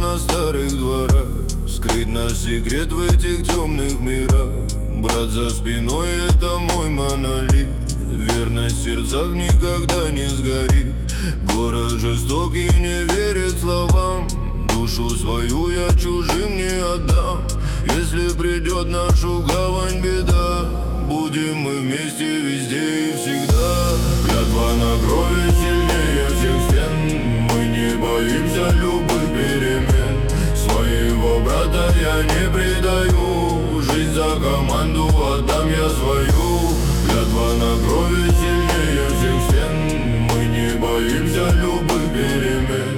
на старых дворах. Скрыть наш секрет в этих темных мирах. Брат за спиной — это мой монолит. Верность в сердцах никогда не сгорит. Город жестокий, не верит словам. Душу свою я чужим не отдам. Если придет нашу гавань беда, будем мы вместе везде и всегда. Клятва на крови сильнее всех стен. Мы не боимся любых перемен. Своего брата я не предаю. Жизнь за команду отдам я свою. Клятва на крови сильнее всех стен. Мы не боимся любых перемен.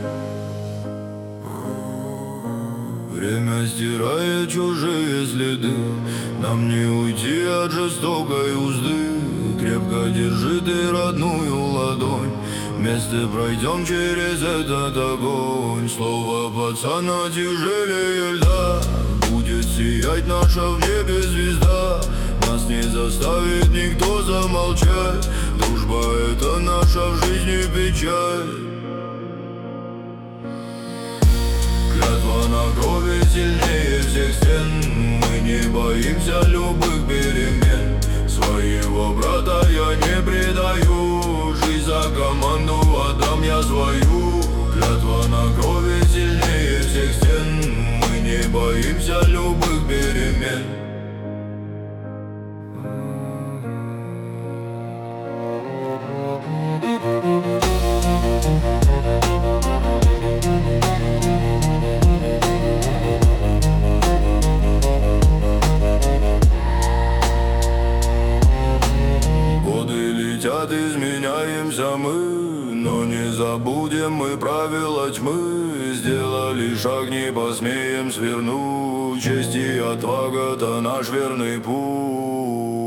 Время стирает чужие следы. Нам не уйти от жестокой узды. Крепко держи ты родную ладонь. Вместе пройдем через этот огонь. Слово пацана тяжелее льда. Будет сиять наша в небе звезда. Нас не заставит никто замолчать. Дружба — это наша в жизни печаль. Клятва на крови сильнее всех стен. Мы не боимся любых перемен. Своего брата я не предаю. Жизнь за команду отдам я свою. Клятва на крови сильнее всех стен. Мы не боимся любых перемен. Изменяемся мы, но не забудем мы правила тьмы. Сделали шаг, не посмеем свернуть. Честь и отвага — это наш верный путь.